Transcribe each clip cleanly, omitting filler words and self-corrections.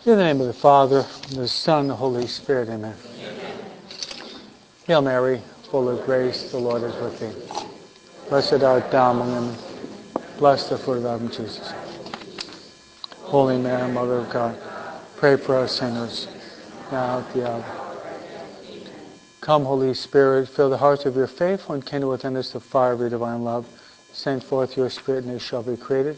In the name of the Father, and the Son, and the Holy Spirit, amen. Hail Mary, full of grace, the Lord is with thee. Blessed art thou among women, blessed the fruit of thy womb, Jesus. Holy Mary, Mother of God, pray for us sinners, now at the hour. Come, Holy Spirit, fill the hearts of your faithful and kindle within us the fire of your divine love. Send forth your Spirit, and it shall be created.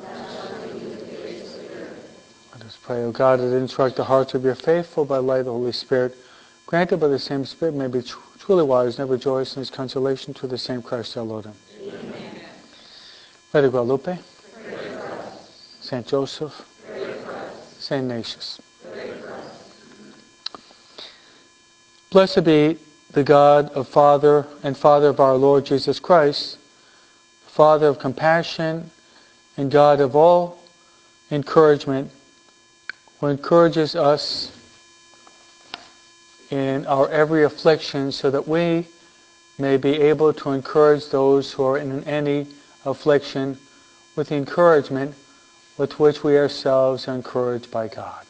Let us pray, O God, that instruct the hearts of your faithful by the light of the Holy Spirit. Granted by the same Spirit may be truly wise and rejoice in his consolation through the same Christ our Lord. Amen. Mother Guadalupe, Saint Joseph, Saint Ignatius. Blessed be the God of Father and Father of our Lord Jesus Christ, Father of compassion and God of all encouragement, who encourages us in our every affliction so that we may be able to encourage those who are in any affliction with the encouragement with which we ourselves are encouraged by God.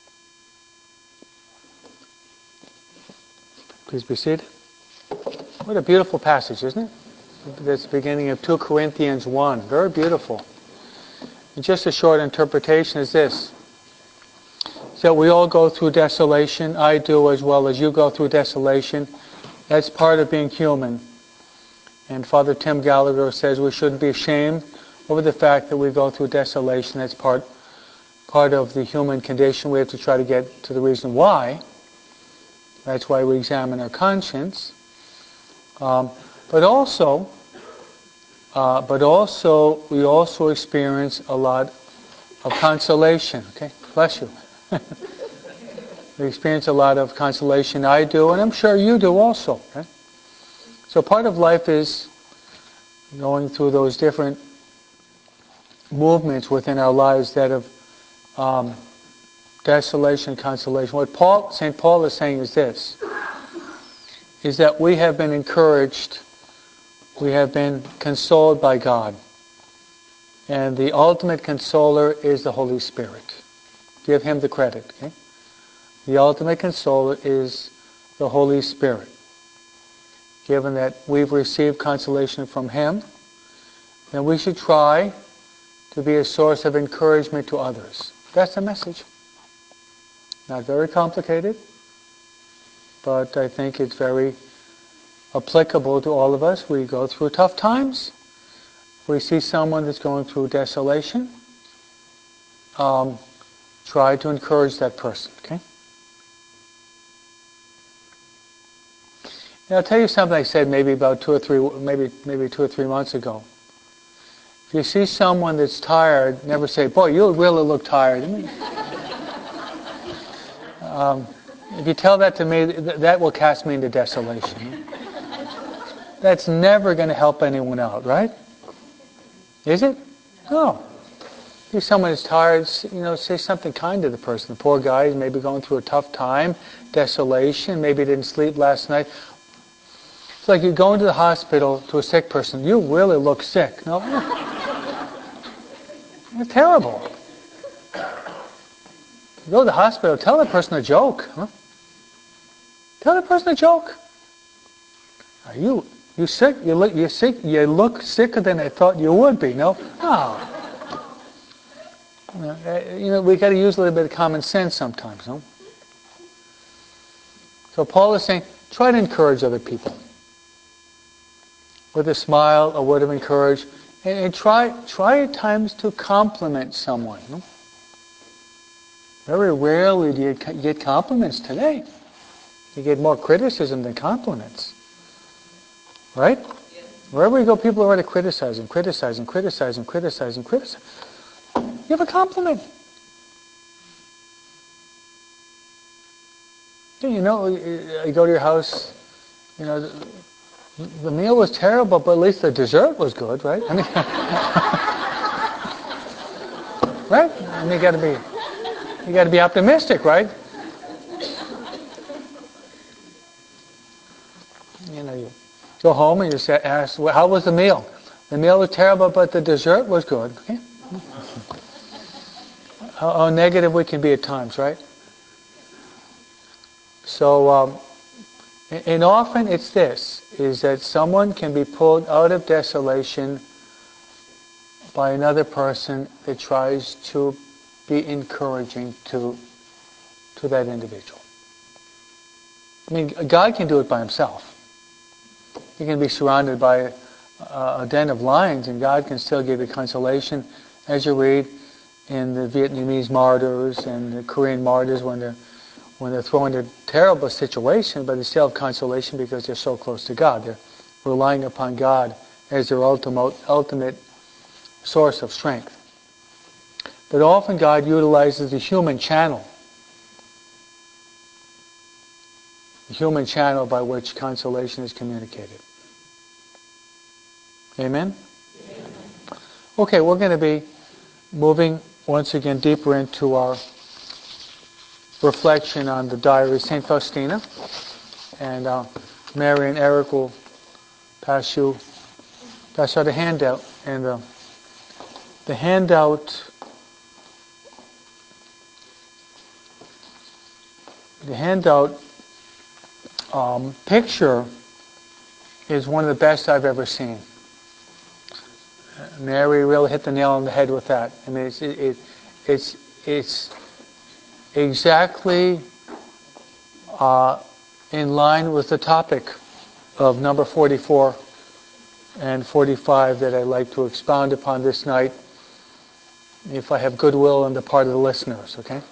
Please be seated. What a beautiful passage, isn't it? That's the beginning of 2 Corinthians 1. Very beautiful. And just a short interpretation is this. So we all go through desolation. I do as well as you go through desolation. That's part of being human. And Father Tim Gallagher says we shouldn't be ashamed over the fact that we go through desolation. That's part of the human condition. We have to try to get to the reason why. That's why we examine our conscience. But also, we also experience a lot of consolation. Okay, bless you. We experience a lot of consolation. I do, and I'm sure you do also. Okay? So part of life is going through those different movements within our lives that of desolation, consolation. What St. Paul is saying is this, is that we have been encouraged, we have been consoled by God. And the ultimate consoler is the Holy Spirit. Give him the credit. Okay? The ultimate consoler is the Holy Spirit. Given that we've received consolation from him, then we should try to be a source of encouragement to others. That's the message. Not very complicated, but I think it's very applicable to all of us. We go through tough times. If we see someone that's going through desolation, try to encourage that person. Okay? Now, I'll tell you something I said maybe about 2 or 3 months ago. If you see someone that's tired, never say, "Boy, you really look tired." I mean, if you tell that to me, that will cast me into desolation. That's never going to help anyone out, right? Is it? No. If someone is tired, say something kind to the person. The poor guy is maybe going through a tough time, desolation, maybe didn't sleep last night. It's like you go into the hospital to a sick person. You really look sick. No? It's terrible. You go to the hospital, tell the person a joke. Huh? Tell the person a joke. Are you sick? You're sick. You look sicker than I thought you would be. No? No. We got to use a little bit of common sense sometimes. No? So Paul is saying, try to encourage other people with a smile, a word of encouragement, and try at times to compliment someone. No? Very rarely do you get compliments today. You get more criticism than compliments. Right? Yes. Wherever you go, people are already criticizing. You have a compliment. You go to your house, the meal was terrible, but at least the dessert was good, right? I mean, right? I mean, you got to be optimistic, right? You go home and you ask, well, how was the meal? The meal was terrible, but the dessert was good. Okay? how negative we can be at times, right? So, and often it's this, is that someone can be pulled out of desolation by another person that tries to be encouraging to that individual. I mean, God can do it by himself. You can be surrounded by a den of lions and God can still give you consolation, as you read in the Vietnamese martyrs and the Korean martyrs when they're thrown into a terrible situation, but they still have consolation because they're so close to God. They're relying upon God as their ultimate source of strength. But often God utilizes the human channel by which consolation is communicated. Amen? Amen. Okay, we're going to be moving once again deeper into our reflection on the diary of St. Faustina. And Mary and Eric will pass out a handout. And the handout picture is one of the best I've ever seen. Mary really hit the nail on the head with that. I mean, it's exactly in line with the topic of number 44 and 45 that I'd like to expound upon this night, if I have goodwill on the part of the listeners, okay?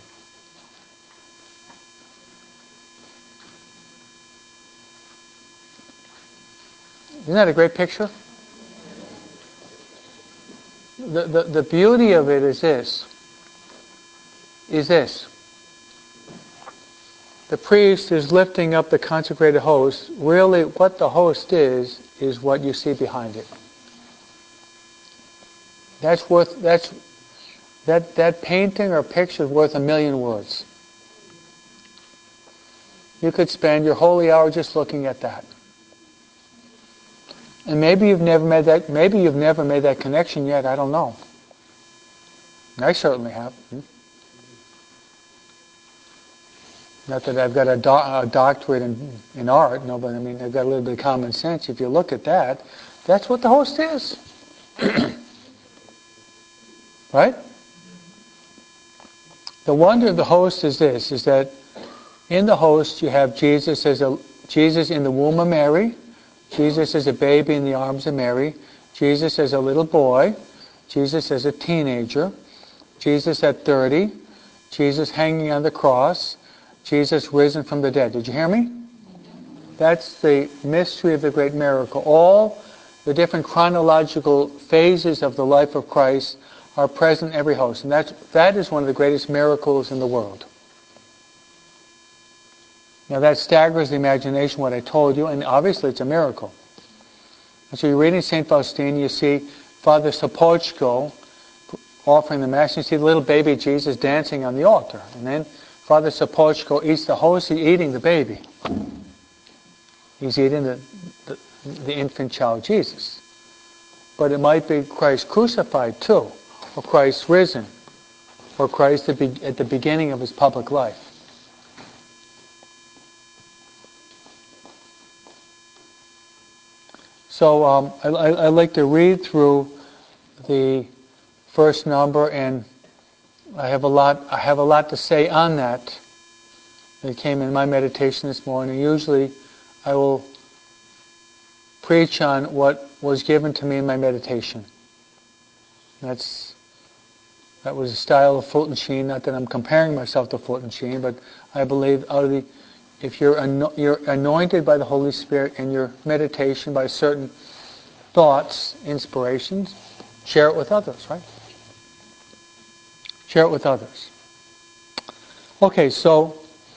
Isn't that a great picture? The beauty of it is this. The priest is lifting up the consecrated host. Really, what the host is what you see behind it. That painting or picture is worth 1,000,000 words. You could spend your holy hour just looking at that. And maybe you've never made that connection yet, I don't know. I certainly have. Not that I've got a doctorate in art, no, but I mean, I've got a little bit of common sense. If you look at that, that's what the host is. Right? The wonder of the host is this, is that in the host you have Jesus in the womb of Mary, Jesus as a baby in the arms of Mary, Jesus as a little boy, Jesus as a teenager, Jesus at 30, Jesus hanging on the cross, Jesus risen from the dead. Did you hear me? That's the mystery of the great miracle. All the different chronological phases of the life of Christ are present in every host. And that is one of the greatest miracles in the world. Now that staggers the imagination, what I told you, and obviously it's a miracle. And so you're reading St. Faustina, you see Father Sopocko offering the Mass, and you see the little baby Jesus dancing on the altar. And then Father Sopocko eats the host, he's eating the baby. He's eating the infant child Jesus. But it might be Christ crucified too, or Christ risen, or Christ at the beginning of his public life. So I like to read through the first number, and I have a lot to say on that. It came in my meditation this morning. Usually I will preach on what was given to me in my meditation. That was a style of Fulton Sheen. Not that I'm comparing myself to Fulton Sheen, but I believe if you're anointed by the Holy Spirit in your meditation by certain thoughts, inspirations, share it with others, right? Share it with others. Okay, so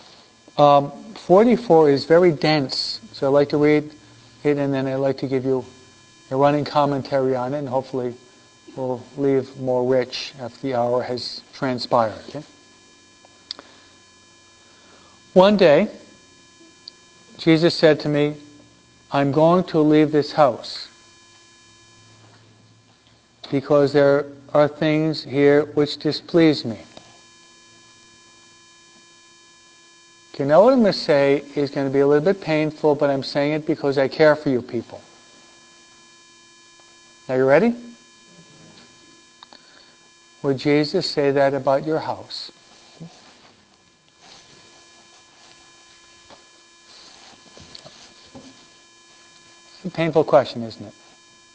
44 is very dense, so I'd like to read it, and then I'd like to give you a running commentary on it, and hopefully we'll leave more rich after the hour has transpired. Okay? One day, Jesus said to me, I'm going to leave this house because there are things here which displease me. Okay, now what I'm going to say is going to be a little bit painful, but I'm saying it because I care for you people. Are you ready? Would Jesus say that about your house? It's a painful question, isn't it?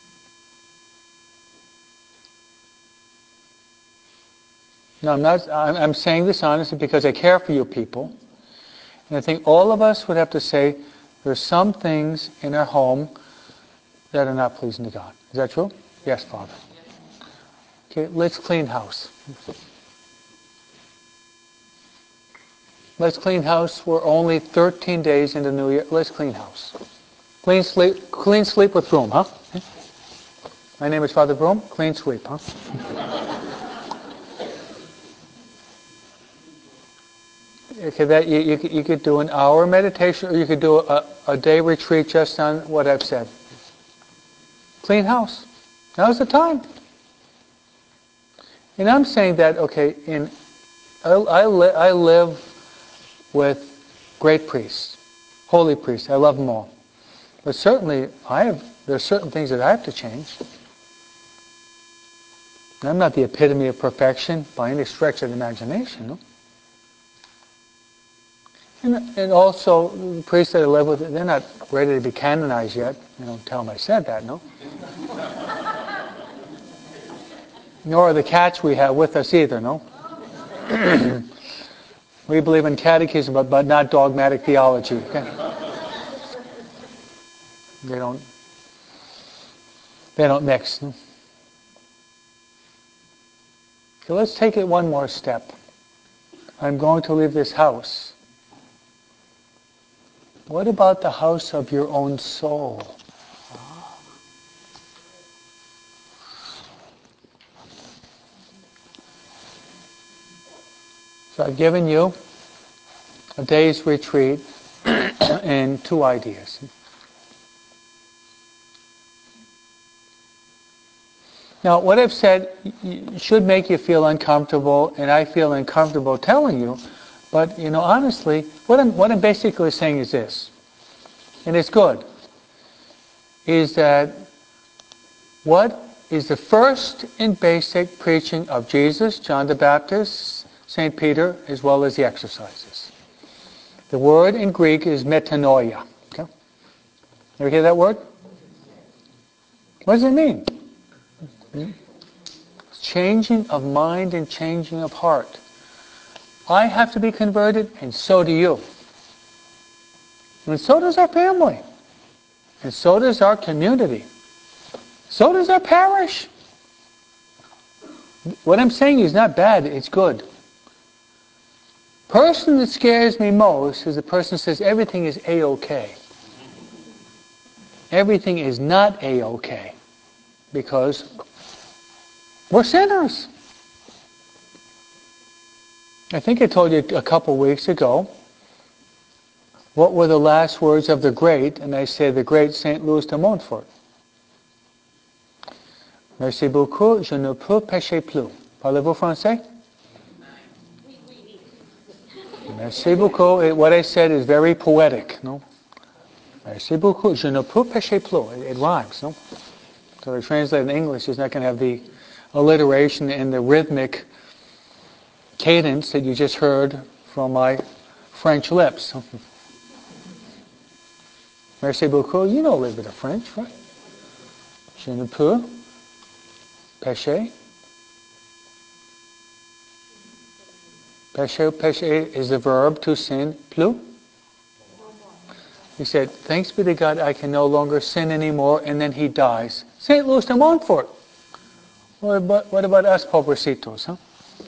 No, I'm not. I'm saying this honestly because I care for you people. And I think all of us would have to say there's some things in our home that are not pleasing to God. Is that true? Yes, Father. Okay, let's clean house. Let's clean house. We're only 13 days into the new year. Let's clean house. Clean sleep with Broom, huh? My name is Father Broom. Clean sweep, huh? Okay, that you could do an hour meditation, or you could do a day retreat just on what I've said. Clean house. Now's the time. And I'm saying that, okay, I live with great priests, holy priests. I love them all. But certainly, there's certain things that I have to change. And I'm not the epitome of perfection by any stretch of the imagination, no? And also, the priests that I live with, they're not ready to be canonized yet. You don't tell them I said that, no? Nor are the cats we have with us either, no? We believe in catechism, but not dogmatic theology. Okay? They don't mix. No? So let's take it one more step. I'm going to leave this house. What about the house of your own soul? So I've given you a day's retreat and two ideas. Now, what I've said should make you feel uncomfortable, and I feel uncomfortable telling you, but, honestly, what I'm basically saying is this, and it's good, is that what is the first and basic preaching of Jesus, John the Baptist, St. Peter, as well as the exercises? The word in Greek is metanoia. Okay? Ever hear that word? What does it mean? Changing of mind and changing of heart. I have to be converted, and so do you. And so does our family. And so does our community. So does our parish. What I'm saying is not bad, it's good. The person that scares me most is the person who says everything is A-OK. Everything is not A-OK. Because we're sinners. I think I told you a couple weeks ago, what were the last words of the great, and I say the great Saint Louis de Montfort. Merci beaucoup, je ne peux pécher plus. Parlez-vous français? Merci beaucoup. What I said is very poetic, no? Merci beaucoup, je ne peux pécher plus. It rhymes, no? So to translate in English is not going to have the alliteration and the rhythmic cadence that you just heard from my French lips. Merci beaucoup. You know a little bit of French, right? Je ne peux pécher. Pécher is the verb to sin. Plus. He said, thanks be to God, I can no longer sin anymore, and then he dies. St. Louis de Montfort. What about us pobrecitos, huh?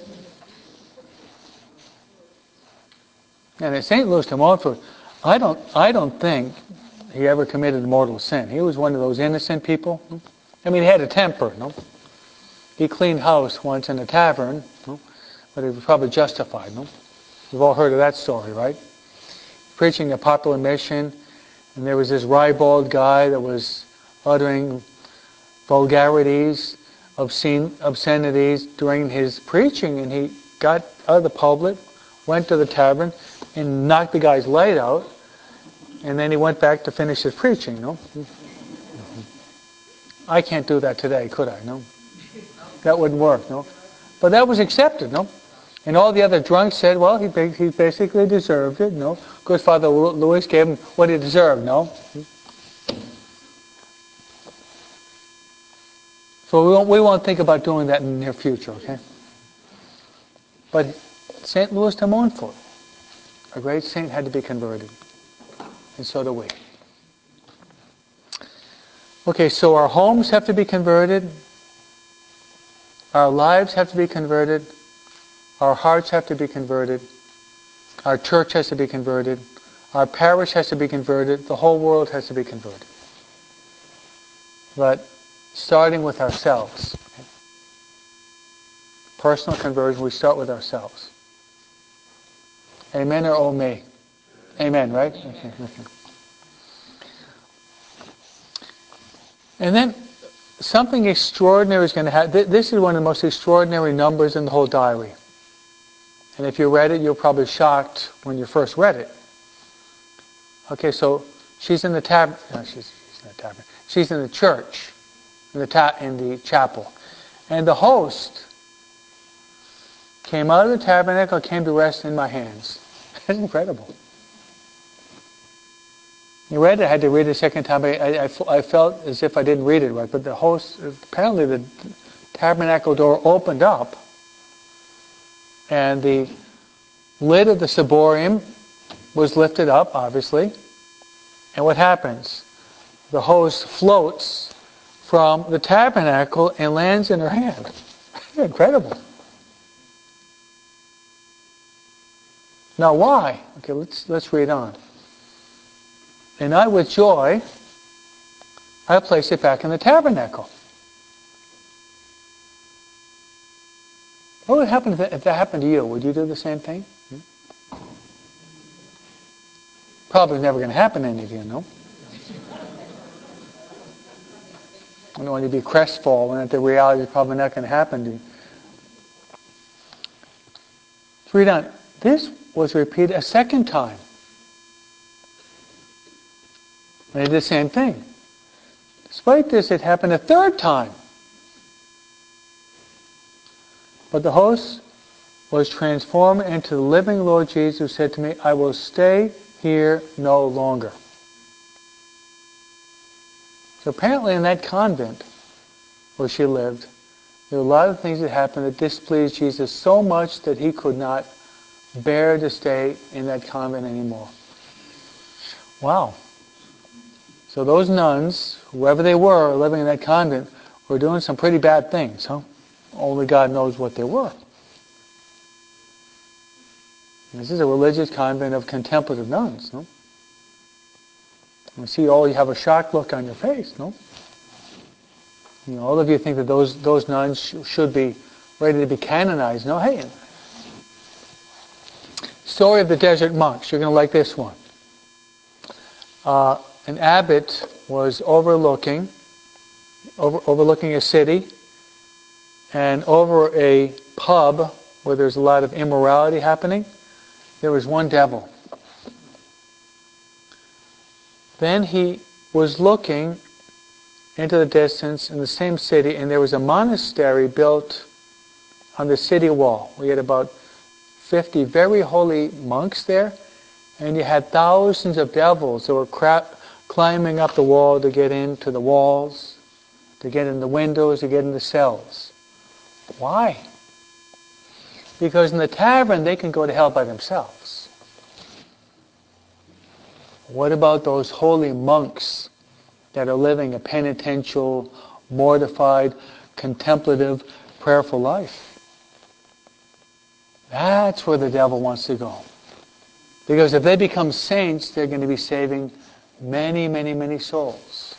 And at St. Louis de Montfort, I don't think he ever committed mortal sin. He was one of those innocent people. I mean, he had a temper, no? He cleaned house once in a tavern, no? But it was probably justified, no? You've all heard of that story, right? Preaching a popular mission, and there was this ribald guy that was uttering vulgarities, obscenities during his preaching, and he got out of the pulpit, went to the tavern and knocked the guy's light out, and then he went back to finish his preaching, no? I can't do that today, could I? No. That wouldn't work, no? But that was accepted, no? And all the other drunks said, well, he basically deserved it, no? Because Father Louis gave him what he deserved, no? So we won't think about doing that in the near future, okay? But St. Louis de Montfort, a great saint, had to be converted. And so do we. Okay, so our homes have to be converted. Our lives have to be converted. Our hearts have to be converted. Our church has to be converted. Our parish has to be converted. The whole world has to be converted. But starting with ourselves. Okay? Personal conversion, we start with ourselves. Amen or oh me? Amen, right? Okay. And then something extraordinary is going to happen. This is one of the most extraordinary numbers in the whole diary. And if you read it, you're probably shocked when you first read it. Okay, so she's in the she's in the tabernacle. She's in the church, in the chapel. And the host came out of the tabernacle, came to rest in my hands. That's incredible. You read it, I had to read it a second time. I felt as if I didn't read it right. But the host, apparently the tabernacle door opened up, and the lid of the ciborium was lifted up, obviously. And what happens? The host floats from the tabernacle and lands in her hand. Incredible. Now why? Okay, let's read on. And I, with joy, I place it back in the tabernacle. What would happen if that happened to you? Would you do the same thing? Probably never going to happen to any of you, no? I don't want you to be crestfallen that the reality is probably not going to happen to you. Let's read on. This was repeated a second time. They did the same thing. Despite this, it happened a third time. But the host was transformed into the living Lord Jesus, who said to me, I will stay here no longer. So apparently in that convent where she lived, there were a lot of things that happened that displeased Jesus so much that he could not bear to stay in that convent anymore. Wow. So those nuns, whoever they were living in that convent, were doing some pretty bad things, huh? Only God knows what they were. This is a religious convent of contemplative nuns, no? You see, you have a shocked look on your face, no? You know, all of you think that those nuns should be ready to be canonized. No, hey. Story of the desert monks. You're going to like this one. An abbot was overlooking a city, and over a pub where there's a lot of immorality happening, there was one devil. Then he was looking into the distance in the same city, and there was a monastery built on the city wall. We had about 50 very holy monks there, and you had thousands of devils that were climbing up the wall to get into the walls, to get in the windows, to get in the cells. Why? Because in the tavern they can go to hell by themselves. What about those holy monks that are living a penitential, mortified, contemplative, prayerful life? That's where the devil wants to go. Because if they become saints, they're going to be saving many, many, many souls.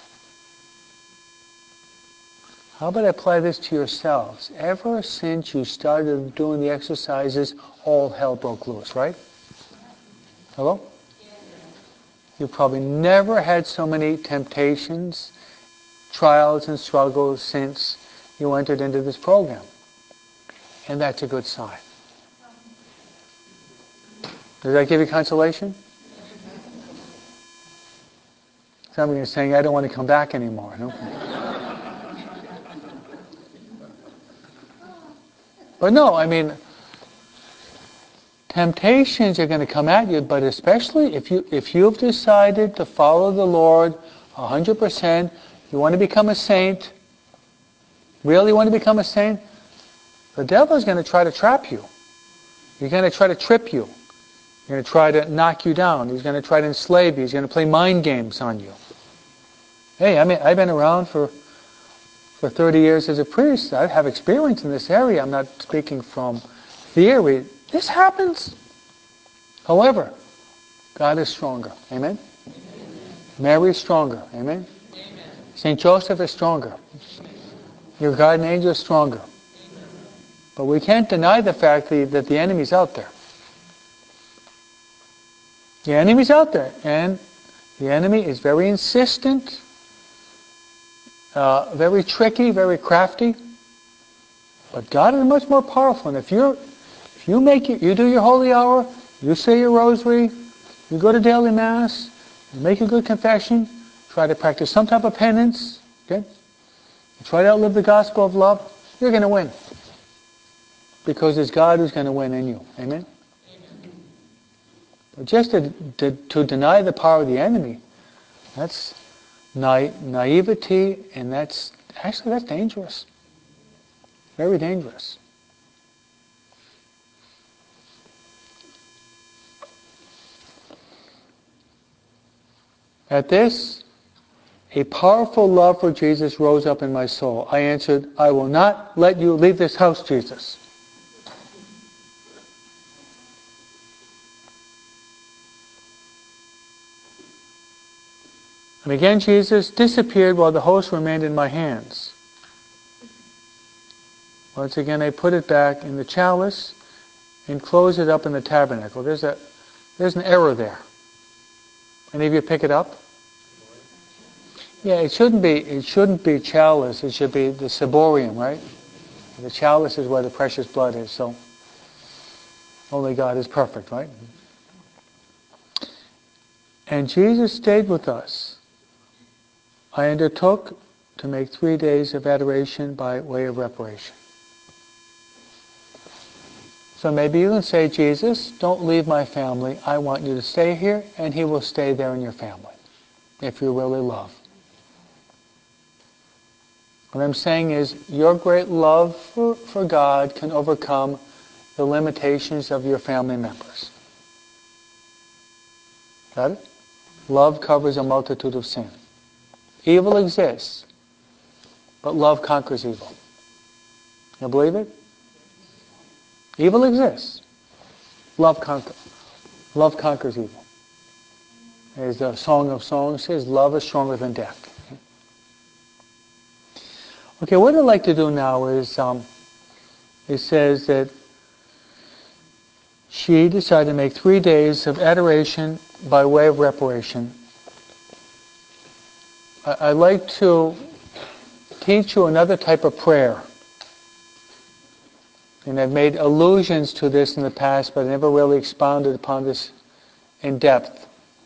How about I apply this to yourselves? Ever since you started doing the exercises, all hell broke loose, right? Hello? You've probably never had so many temptations, trials, and struggles since you entered into this program. And that's a good sign. Does that give you consolation? Some of you are saying, I don't want to come back anymore. No? But no, I mean, temptations are going to come at you, but especially if you've decided to follow the Lord 100%, you want to become a saint, really want to become a saint, the devil is going to try to trap you. He's going to try to trip you. He's going to try to knock you down. He's going to try to enslave you. He's going to play mind games on you. Hey, I mean, I've been around for 30 years as a priest. I have experience in this area. I'm not speaking from theory. This happens. However, God is stronger. Amen? Mary is stronger. Amen? St. Joseph is stronger. Your guardian angel is stronger. But we can't deny the fact that the enemy's out there. The enemy's out there. And the enemy is very insistent, very tricky, very crafty. But God is much more powerful. And if you do your holy hour, you say your rosary, you go to daily mass, you make a good confession, try to practice some type of penance, okay? You try to outlive the gospel of love, you're going to win. Because it's God who's going to win in you. Amen? But just to deny the power of the enemy, that's naivety, and that's dangerous. Very dangerous. At this, a powerful love for Jesus rose up in my soul. I answered, I will not let you leave this house, Jesus. And again Jesus disappeared while the host remained in my hands. Once again I put it back in the chalice and closed it up in the tabernacle. There's an error there. Any of you pick it up? Yeah, it shouldn't be chalice, it should be the ciborium, right? The chalice is where the precious blood is, so only God is perfect, right? And Jesus stayed with us. I undertook to make 3 days of adoration by way of reparation. So maybe you can say, Jesus, don't leave my family. I want you to stay here, and He will stay there in your family, if you really love. What I'm saying is, your great love for God can overcome the limitations of your family members. Got it? Love covers a multitude of sin. Evil exists, but love conquers evil. You believe it? Evil exists. Love conquers evil. As the Song of Songs says, love is stronger than death. Okay, what I'd like to do now is, it says that she decided to make 3 days of adoration by way of reparation. I'd like to teach you another type of prayer. And I've made allusions to this in the past, but I never really expounded upon this in depth.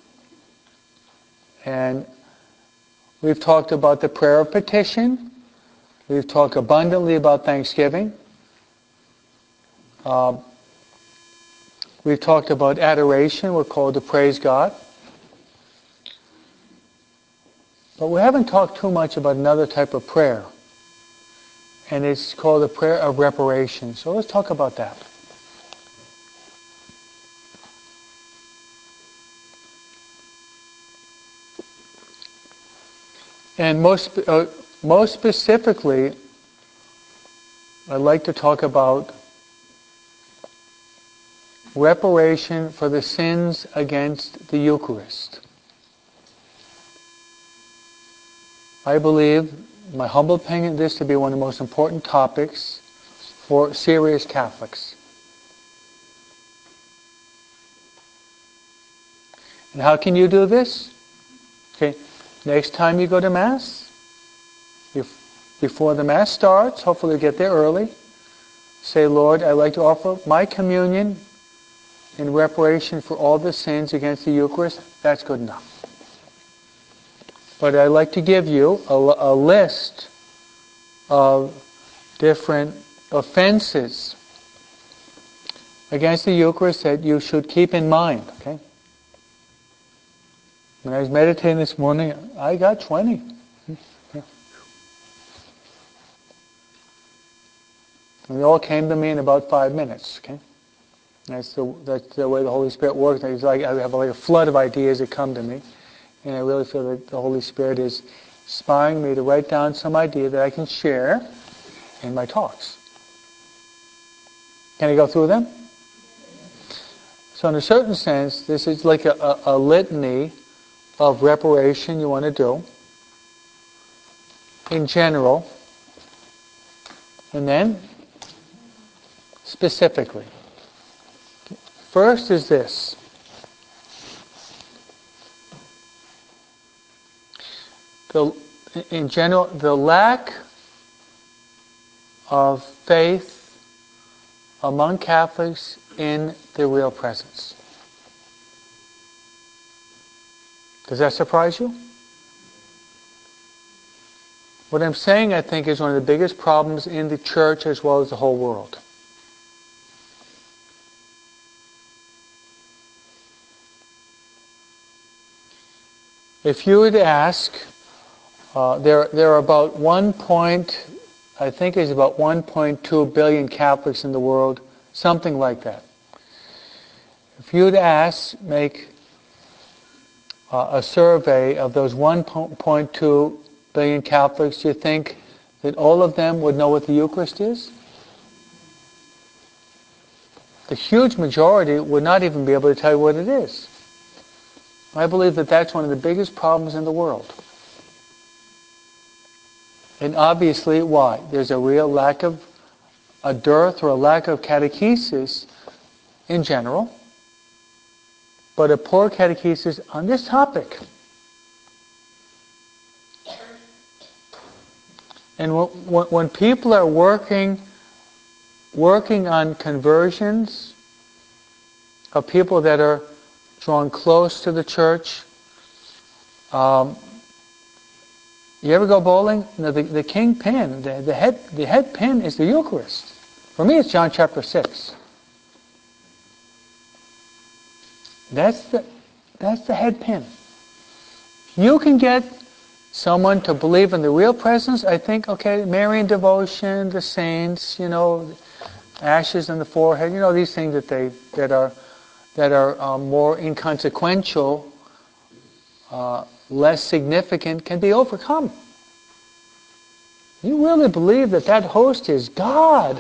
And we've talked about the prayer of petition. We've talked abundantly about thanksgiving. We've talked about adoration. We're called to praise God. But we haven't talked too much about another type of prayer. And it's called the prayer of reparation. So let's talk about that. And most specifically, I'd like to talk about reparation for the sins against the Eucharist. I believe, in my humble opinion, this to be one of the most important topics for serious Catholics. And how can you do this? Okay, next time you go to Mass, before the Mass starts, hopefully you get there early, say, Lord, I'd like to offer my communion in reparation for all the sins against the Eucharist, that's good enough. But I'd like to give you a list of different offenses against the Eucharist that you should keep in mind. Okay? When I was meditating this morning, I got 20. And they all came to me in about 5 minutes. Okay? That's the way the Holy Spirit works. It's like I have like a flood of ideas that come to me, and I really feel that the Holy Spirit is inspiring me to write down some idea that I can share in my talks. Can I go through them? So in a certain sense, this is like a litany of reparation you want to do in general, and then specifically. First is this. In general, the lack of faith among Catholics in the real presence. Does that surprise you? What I'm saying, I think, is one of the biggest problems in the church as well as the whole world. If you would ask, there are about I think it's about 1.2 billion Catholics in the world, something like that. If you would make a survey of those 1.2 billion Catholics, do you think that all of them would know what the Eucharist is? The huge majority would not even be able to tell you what it is. I believe that that's one of the biggest problems in the world. And obviously, why? There's a real a dearth or a lack of catechesis in general, but a poor catechesis on this topic. And when people are working on conversions of people that are drawn close to the church, you ever go bowling? No, the king pin, the head pin is the Eucharist. For me, it's John chapter 6. That's the head pin. You can get someone to believe in the real presence. I think, okay, Marian devotion, the saints, ashes in the forehead, these things that are more inconsequential, less significant, can be overcome. You really believe that host is God.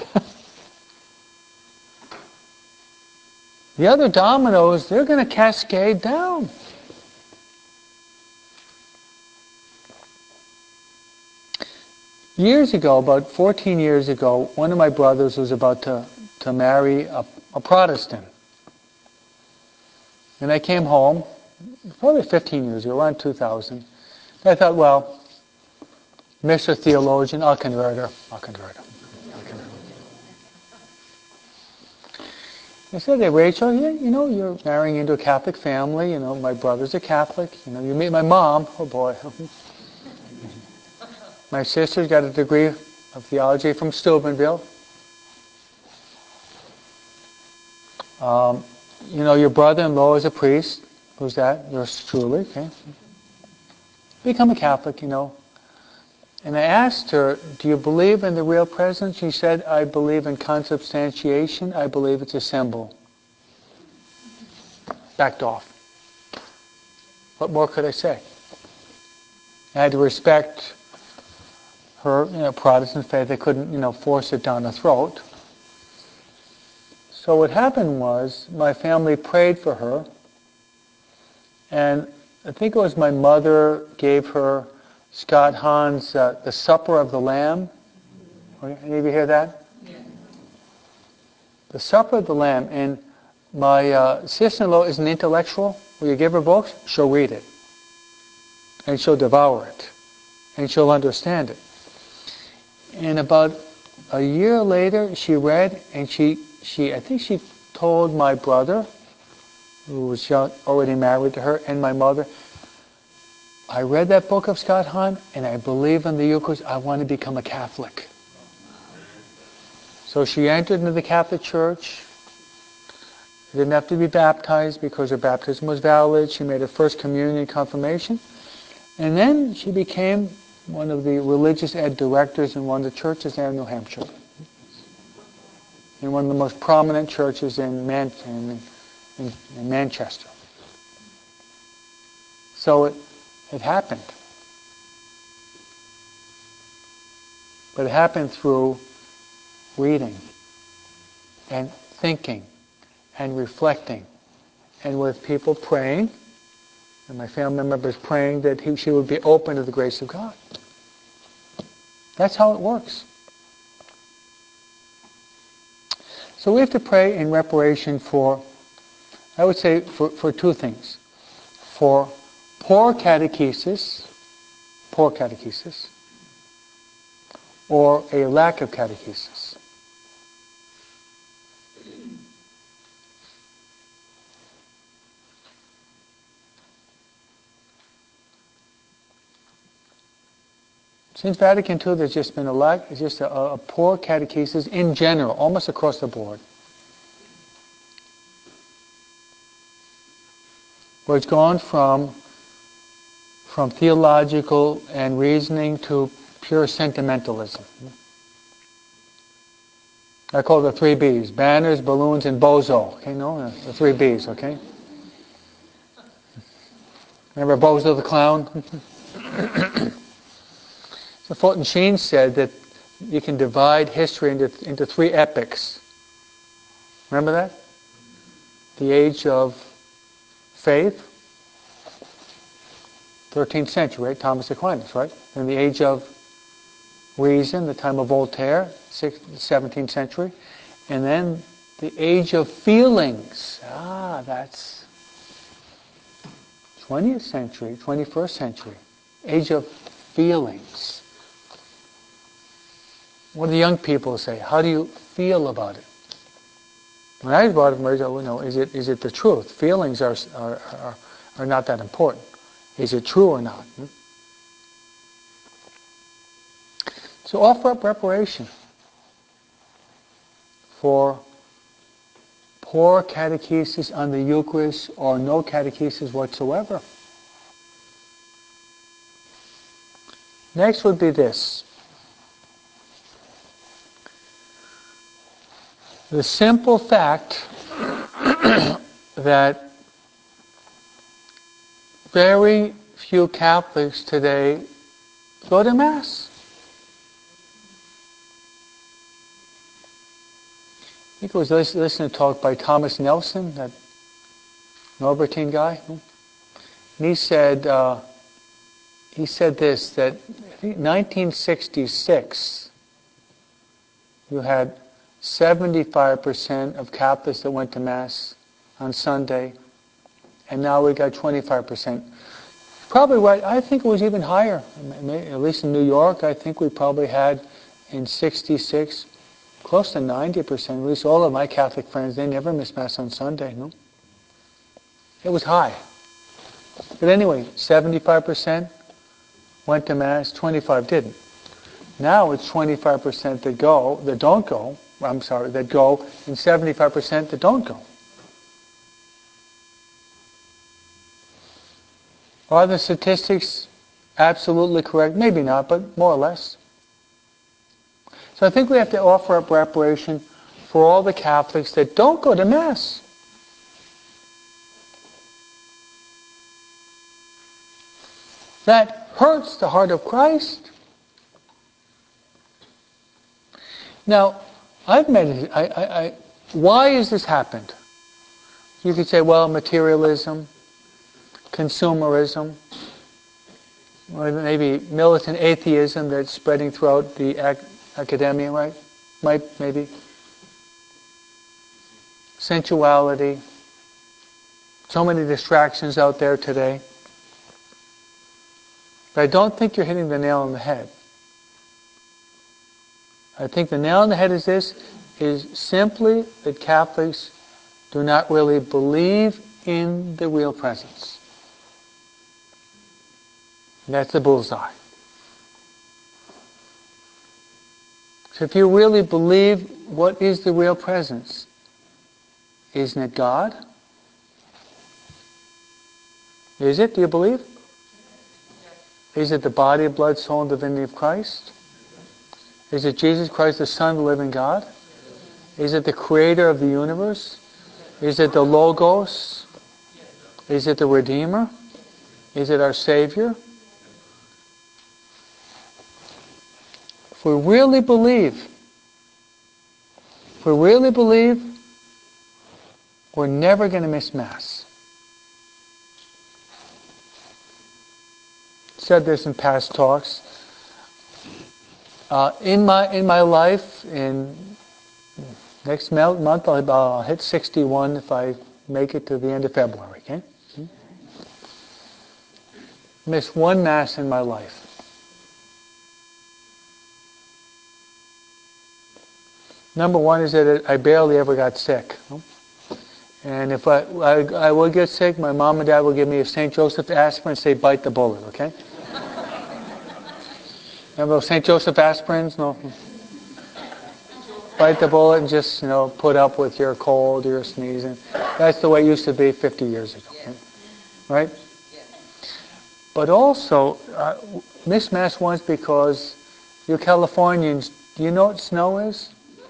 The other dominoes, they're going to cascade down. Years ago, about 14 years ago, one of my brothers was about to marry a Protestant. And I came home, probably 15 years ago, around 2000. And I thought, well, Mr. Theologian, I'll convert her. I said, hey, Rachel, you're marrying into a Catholic family. My brother's a Catholic. You meet my mom. Oh, boy. My sister's got a degree of theology from Steubenville. Your brother-in-law is a priest. Who's that? Yours truly, okay. Become a Catholic, And I asked her, do you believe in the real presence? She said, I believe in consubstantiation. I believe it's a symbol. Backed off. What more could I say? I had to respect her, Protestant faith. I couldn't, force it down her throat. So what happened was, my family prayed for her, and I think it was my mother gave her Scott Hahn's The Supper of the Lamb. Any of you hear that? Yeah. The Supper of the Lamb. And my sister-in-law is an intellectual. Will you give her books? She'll read it. And she'll devour it. And she'll understand it. And about a year later, she read, and I think she told my brother who was young, already married to her, and my mother. I read that book of Scott Hahn, and I believe in the Eucharist. I want to become a Catholic. So she entered into the Catholic Church. She didn't have to be baptized because her baptism was valid. She made her first communion confirmation. And then she became one of the religious ed directors in one of the churches there in New Hampshire. In one of the most prominent churches in Manchester. So it happened. But it happened through reading and thinking and reflecting and with people praying, and my family members praying that she would be open to the grace of God. That's how it works. So we have to pray in reparation for, I would say, for two things. For poor catechesis, or a lack of catechesis. Since Vatican II, there's just been a poor catechesis in general, almost across the board. Where it's gone from theological and reasoning to pure sentimentalism. I call it the 3 B's: banners, balloons, and bozo. Okay, no? The 3 B's, okay? Remember Bozo the Clown? So Fulton Sheen said that you can divide history into 3 epochs. Remember that? The age of faith, 13th century, right? Thomas Aquinas, right? And the age of reason, the time of Voltaire, 17th century. And then the age of feelings. That's 20th century, 21st century. Age of feelings. What do the young people say? How do you feel about it? When I was brought up, is it the truth? Feelings are not that important. Is it true or not? So offer up reparation for poor catechesis on the Eucharist or no catechesis whatsoever. Next would be this. The simple fact that very few Catholics today go to Mass. I think I was listening to a talk by Thomas Nelson, that Norbertine guy. And he said this, that in 1966 you had 75% of Catholics that went to Mass on Sunday, and now we got 25%. Probably right. I think it was even higher. At least in New York, I think we probably had in 66 close to 90%. At least all of my Catholic friends, they never missed Mass on Sunday. No, it was high. But anyway, 75% went to Mass, 25 didn't. Now it's 25% that go, that go, and 75% that don't go. Are the statistics absolutely correct? Maybe not, but more or less. So I think we have to offer up reparation for all the Catholics that don't go to Mass. That hurts the heart of Christ. Now, I've meditated. Why has this happened? You could say, well, materialism, consumerism, or maybe militant atheism that's spreading throughout the academia, right? Maybe. Sensuality. So many distractions out there today. But I don't think you're hitting the nail on the head. I think the nail on the head is simply that Catholics do not really believe in the real presence. That's the bullseye. So if you really believe, what is the real presence? Isn't it God? Is it? Do you believe? Is it the body, blood, soul, and divinity of Christ? Is it Jesus Christ, the Son of the living God? Is it the creator of the universe? Is it the Logos? Is it the Redeemer? Is it our Savior? If we really believe, we're never going to miss Mass. Said this in past talks. In my life, in next month I'll hit 61 if I make it to the end of February. Okay, miss one Mass in my life. Number one is that I barely ever got sick. And if I would get sick, my mom and dad will give me a St. Joseph aspirin and say, bite the bullet, okay? Remember those St. Joseph aspirins? No. Bite the bullet and just, put up with your cold, your sneezing. That's the way it used to be 50 years ago. Yeah. Right? Yeah. But also, miss Mass once because you Californians, do you know what snow is?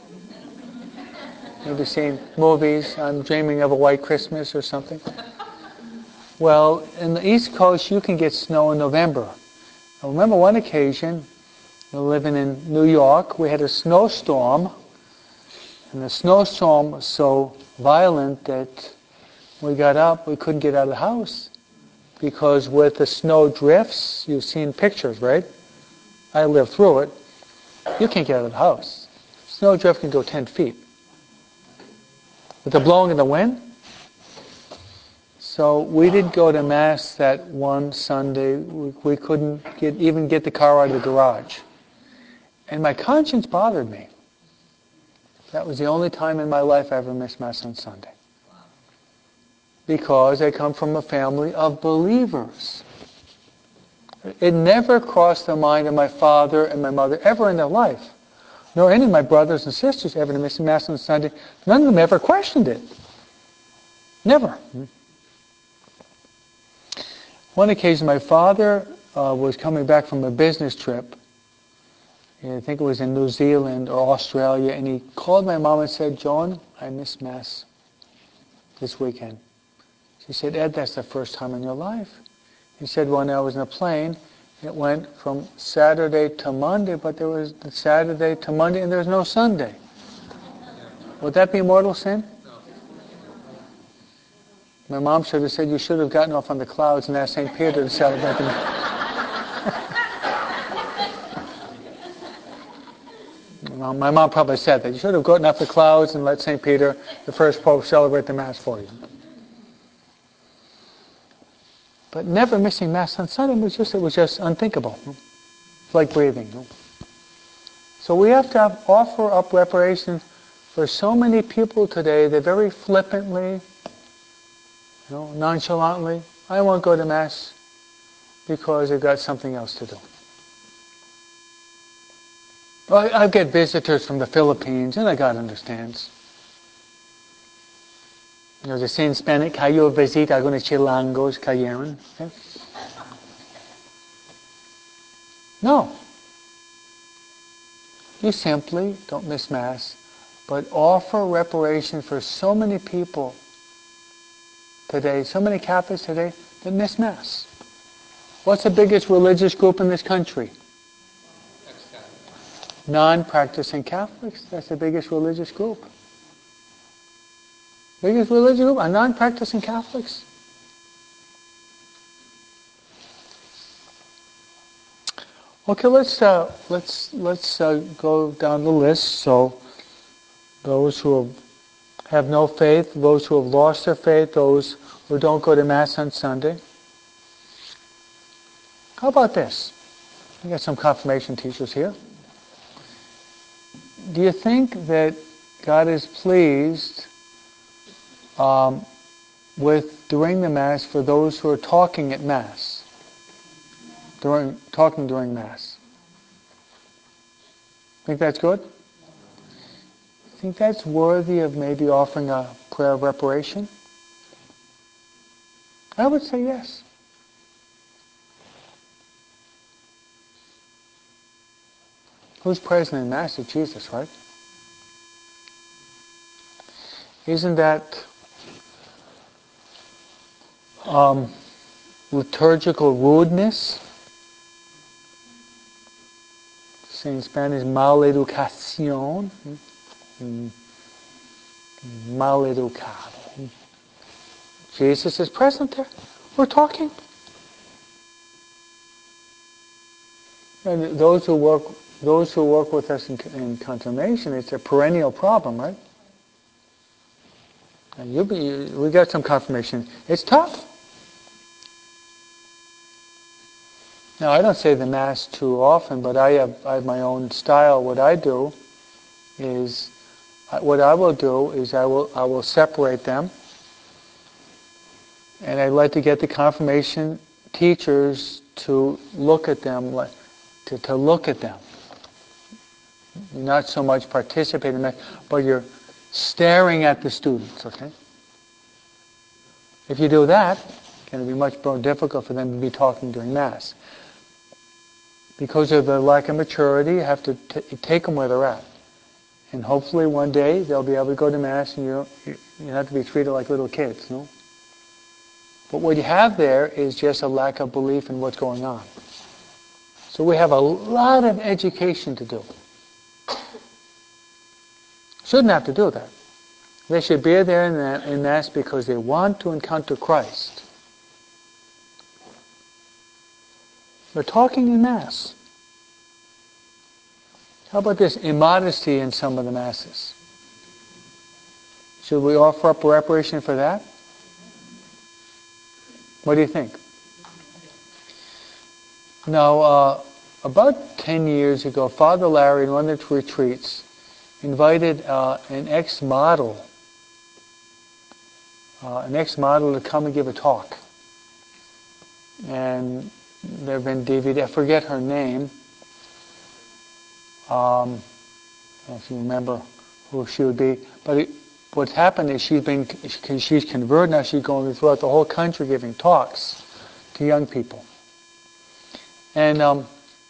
Maybe seen movies, I'm dreaming of a white Christmas or something. Well, in the East Coast, you can get snow in November. I remember one occasion, living in New York, we had a snowstorm, and the snowstorm was so violent that we got up, we couldn't get out of the house, because with the snow drifts, you've seen pictures, right? I lived through it. You can't get out of the house. Snow drift can go 10 feet. With the blowing of the wind. So we didn't go to Mass that one Sunday. We couldn't even get the car out of the garage. And my conscience bothered me. That was the only time in my life I ever missed Mass on Sunday. Because I come from a family of believers. It never crossed the mind of my father and my mother ever in their life, nor any of my brothers and sisters ever to miss Mass on Sunday. None of them ever questioned it. Never. One occasion, my father was coming back from a business trip. I think it was in New Zealand or Australia, and he called my mom and said, Joan, I missed Mass this weekend. She said, Ed, that's the first time in your life. He said, when I was in a plane, it went from Saturday to Monday, but there was Saturday to Monday, and there's no Sunday. Would that be mortal sin? My mom should have said, you should have gotten off on the clouds and asked St. Peter to celebrate the My mom probably said that. You should have gotten off the clouds and let St. Peter, the first pope, celebrate the Mass for you. But never missing Mass on Sunday it was just unthinkable. It's like breathing. So we have to offer up reparation for so many people today that very flippantly, nonchalantly, I won't go to Mass because they've got something else to do. Well, I get visitors from the Philippines, and God understands. They say in Spanish, kayo visit algunos chilangos cayeron. Okay? No. You simply don't miss Mass, but offer reparation for so many people today, so many Catholics today that miss Mass. What's the biggest religious group in this country? Non-practicing Catholics. That's the biggest religious group. Biggest religious group are non-practicing Catholics. Okay, let's go down the list. So, those who have no faith, those who have lost their faith, those who don't go to Mass on Sunday. How about this? We got some confirmation teachers here. Do you think that God is pleased during the Mass for those who are talking at Mass, talking during Mass. Think that's good? Think that's worthy of maybe offering a prayer of reparation? I would say yes. Who's present in Mass? It's Jesus, right? Isn't that liturgical rudeness? Say in Spanish, maleducación. Maleducado. Jesus is present there. We're talking. And those who work with us in confirmation, it's a perennial problem, right? And we got some confirmation. It's tough. Now, I don't say the Mass too often, but I have my own style. What I do is, I will separate them, and I like to get the confirmation teachers to look at them, to look at them. Not so much participate in that, but you're staring at the students, okay? If you do that, it's going to be much more difficult for them to be talking during Mass. Because of the lack of maturity, you have to take them where they're at. And hopefully one day they'll be able to go to Mass and you have to be treated like little kids, no? But what you have there is just a lack of belief in what's going on. So we have a lot of education to do. Shouldn't have to do that. They should be there in Mass because they want to encounter Christ. They're talking in Mass. How about this immodesty in some of the Masses? Should we offer up reparation for that? What do you think? Now, about 10 years ago, Father Larry, in one of the retreats, invited an ex-model to come and give a talk. And there have been DVD, I forget her name. I don't know if you remember who she would be. But what's happened is she's converted now. She's going throughout the whole country giving talks to young people. And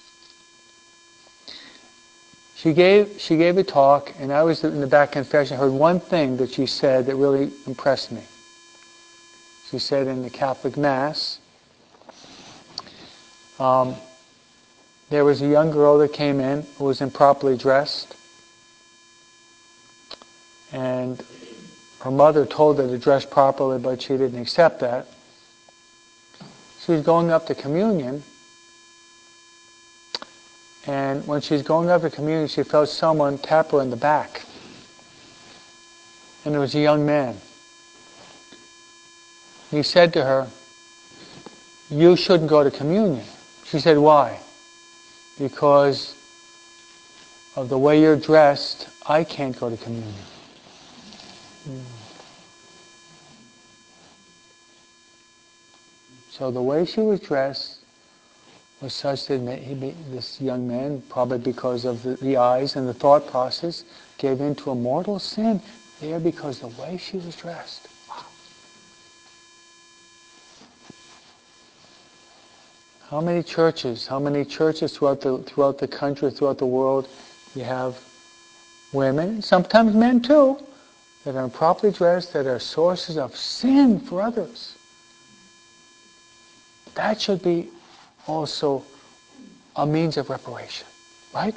she gave a talk, and I was in the back confession. I heard one thing that she said that really impressed me. She said in the Catholic Mass, there was a young girl that came in who was improperly dressed, and her mother told her to dress properly, but she didn't accept that. She was going up to communion, and when she was going up to communion, she felt someone tap her in the back. And it was a young man. He said to her, "You shouldn't go to communion." She said, "Why?" "Because of the way you're dressed, I can't go to communion." So the way she was dressed was such that this young man, probably because of the eyes and the thought process, gave in to a mortal sin there because the way she was dressed. Wow. How many churches throughout the country, throughout the world, you have women, sometimes men too, that are improperly dressed, that are sources of sin for others. That should be also a means of reparation, right?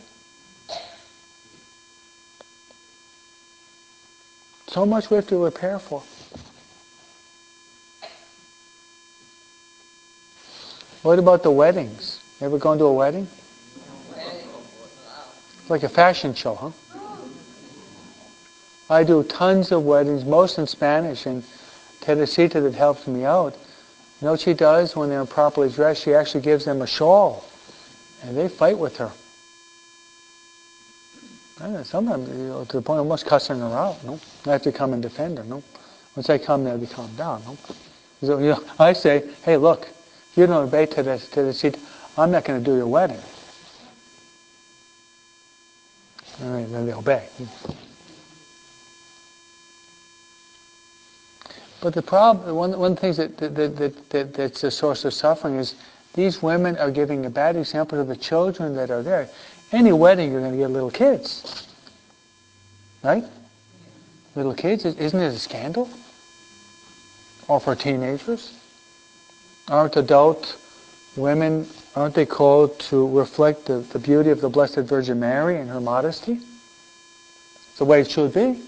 So much we have to repair for. What about the weddings? You ever gone to a wedding? It's like a fashion show, huh? I do tons of weddings, most in Spanish, and Teresita that helps me out. You know what she does when they're improperly dressed? She actually gives them a shawl, and they fight with her. I know, sometimes, to the point of almost cussing her out, no? I have to come and defend her, no? Once I come there, we calm down. No? So, I say, hey, look, if you don't obey to the seat, I'm not going to do your wedding. And then they obey. But the problem, one of the things that's a source of suffering is these women are giving a bad example to the children that are there. Any wedding, you're going to get little kids. Right? Little kids, isn't it a scandal? Or for teenagers? Aren't adult women, aren't they called to reflect the beauty of the Blessed Virgin Mary and her modesty? It's the way it should be.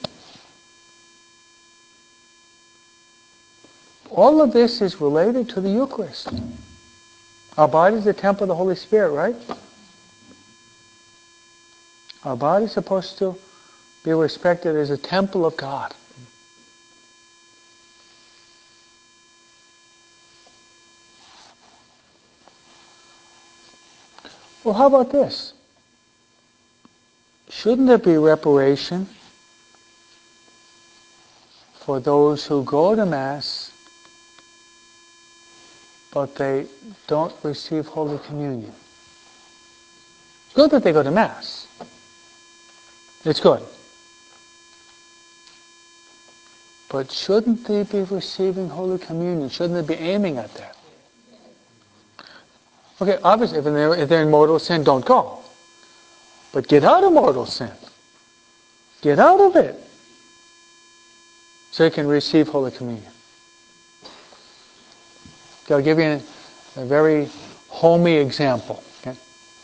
All of this is related to the Eucharist. Our body is the temple of the Holy Spirit, right? Our body is supposed to be respected as a temple of God. Well, how about this? Shouldn't there be reparation for those who go to Mass, but they don't receive Holy Communion? It's good that they go to Mass. It's good. But shouldn't they be receiving Holy Communion? Shouldn't they be aiming at that? Okay, obviously, if they're in mortal sin, don't go. But get out of mortal sin. Get out of it. So you can receive Holy Communion. Okay, I'll give you a very homey example. Okay?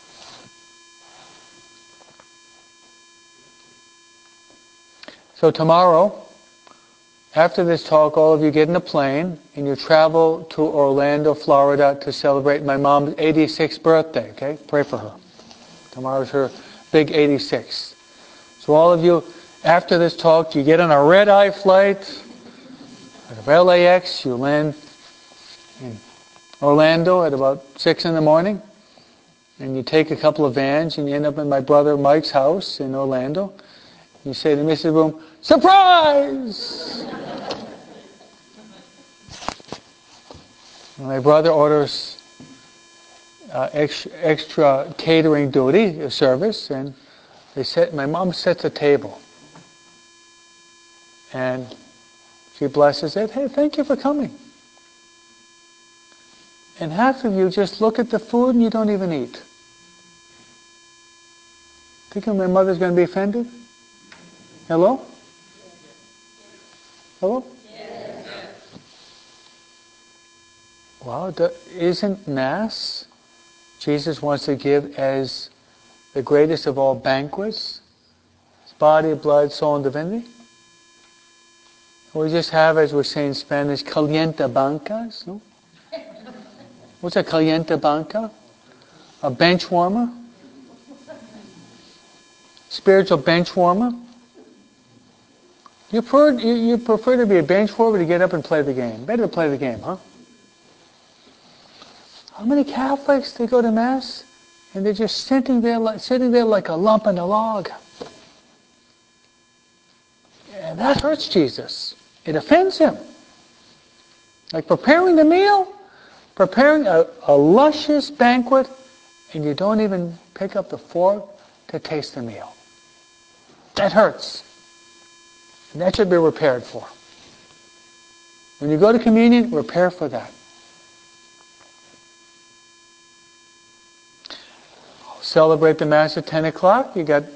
So tomorrow, after this talk, all of you get in a plane and you travel to Orlando, Florida to celebrate my mom's 86th birthday. Okay? Pray for her. Tomorrow's her big 86. So all of you, after this talk, you get on a red-eye flight out of LAX. You land in Orlando at about 6 in the morning. And you take a couple of vans and you end up in my brother Mike's house in Orlando. You say to Mrs. Boom, surprise! My brother orders extra catering duty service, and my mom sets a table. And she blesses it. Hey, thank you for coming. And half of you just look at the food and you don't even eat. Thinking my mother's going to be offended? Hello? Hello? Well, isn't Mass Jesus wants to give as the greatest of all banquets? His body, blood, soul, and divinity? We just have, as we say in Spanish, caliente bancas. No? What's a caliente banca? A bench warmer? Spiritual bench warmer? You prefer to be a bench warmer to get up and play the game. Better to play the game, huh? How many Catholics, they go to Mass and they're just sitting there like a lump in a log? And that hurts Jesus. It offends him. Like preparing the meal, preparing a luscious banquet, and you don't even pick up the fork to taste the meal. That hurts. And that should be repaired for. When you go to communion, repair for that. Celebrate the Mass at 10 o'clock. You got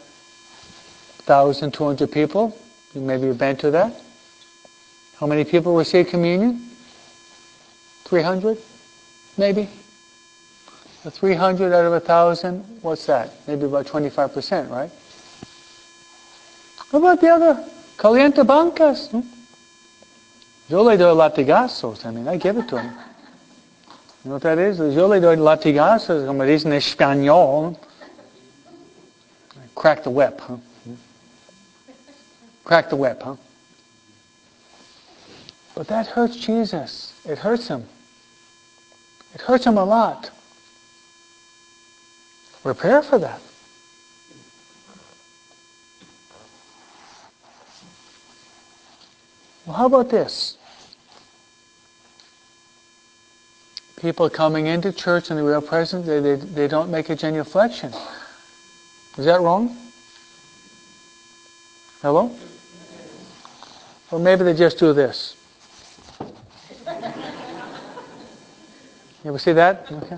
1,200 people. Maybe you've been to that. How many people receive communion? 300? Maybe. The 300 out of 1,000, what's that? Maybe about 25%, right? What about the other? Caliente bancas. Yo le doy latigazos. I mean, I give it to him. You know what that is? Yo le doy latigazos, como dicen en español. Crack the whip, huh? Crack the whip, huh? But that hurts Jesus. It hurts him. It hurts him a lot. Repair for that. Well, how about this? People coming into church in the real presence, they don't make a genuflection. Is that wrong? Hello? Or maybe they just do this. You ever see that? Okay.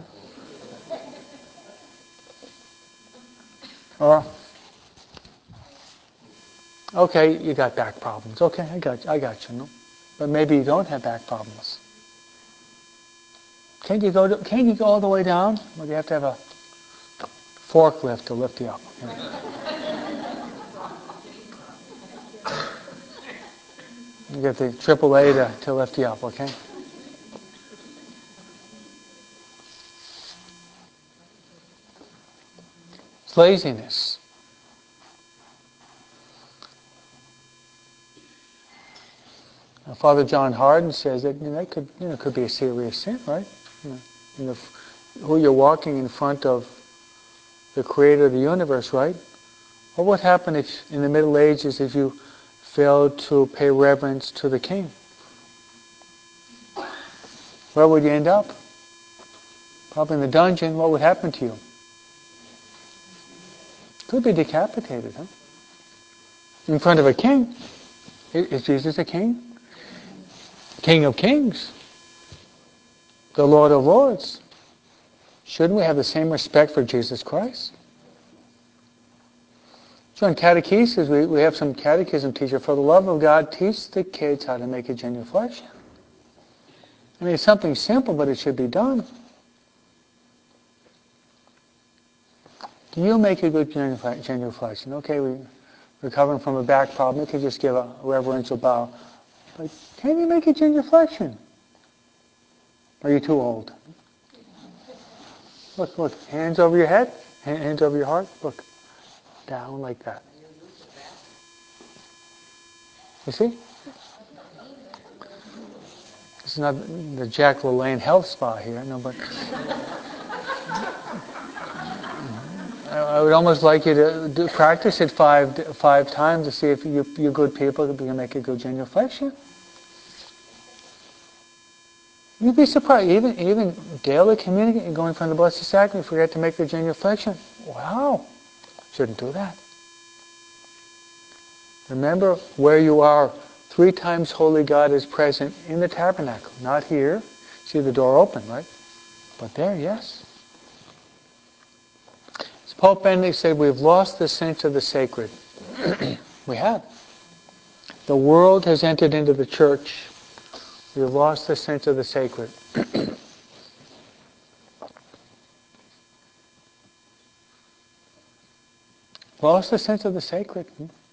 Or, okay, you got back problems. Okay, I got you. No? But maybe you don't have back problems. Can't you go all the way down? Well, you have to have a forklift to lift you up. You get the AAA to lift you up, okay? It's laziness. Now, Father John Harden says that that could be a serious sin, right? Who you're walking in front of the Creator of the universe, right? What would happen if, in the Middle Ages, if you failed to pay reverence to the King? Where would you end up? Probably in the dungeon. What would happen to you? Could be decapitated, huh? In front of a king. Is Jesus a king? King of kings. The Lord of lords. Shouldn't we have the same respect for Jesus Christ? So in catechesis, we have some catechism teacher. For the love of God, teach the kids how to make a genuflection. I mean, it's something simple, but it should be done. Do you make a good genuflection? Okay, we're recovering from a back problem. You could just give a reverential bow. But can you make a genuflection? Are you too old? Look, hands over your head, hands over your heart. Look, down like that. You see? This is not the Jack LaLanne health spa here, no, but I would almost like you to practice it five times to see if you good people can make a good genuflection. You'd be surprised. Even daily communicating, going from the Blessed Sacrament, forget to make the genuflection. Wow, shouldn't do that. Remember where you are. 3 times Holy God is present in the tabernacle, not here. See the door open, right? But there, yes. As Pope Benedict said, we've lost the sense of the sacred. We have. The world has entered into the church. We've lost the sense of the sacred. Lost the sense of the sacred.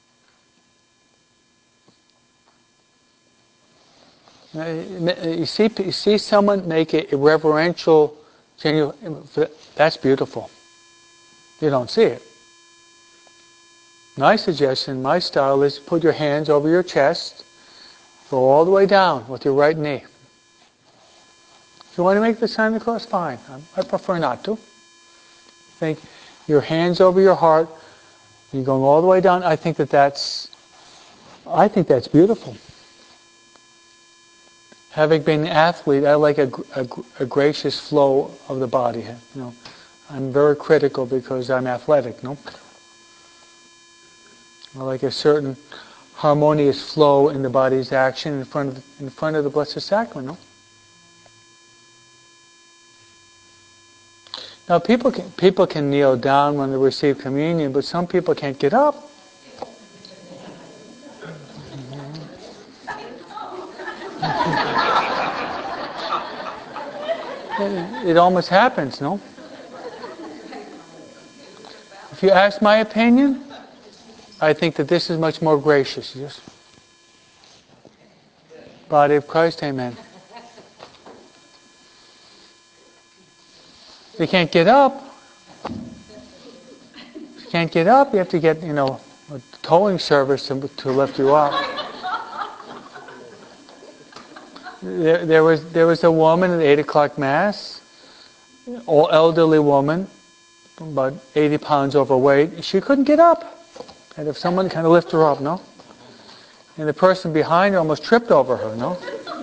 You see someone make a reverential, genuine, that's beautiful. You don't see it. My suggestion, my style is put your hands over your chest, go all the way down with your right knee. If you want to make the sign of the cross, fine. I prefer not to. Think your hands over your heart, you're going all the way down. I think that's beautiful. Having been an athlete, I like a gracious flow of the body. I'm very critical because I'm athletic. No, I like a certain harmonious flow in the body's action in front of the Blessed Sacrament. No. Now people can kneel down when they receive communion, but some people can't get up. It almost happens, no? If you ask my opinion, I think that this is much more gracious. Yes? Body of Christ, amen. They can't get up. If you can't get up, you have to get, a towing service to lift you up. There was a woman at 8 o'clock Mass, old elderly woman, about 80 pounds overweight. She couldn't get up. And if someone kind of lift her up, no? and the person behind her almost tripped over her, no?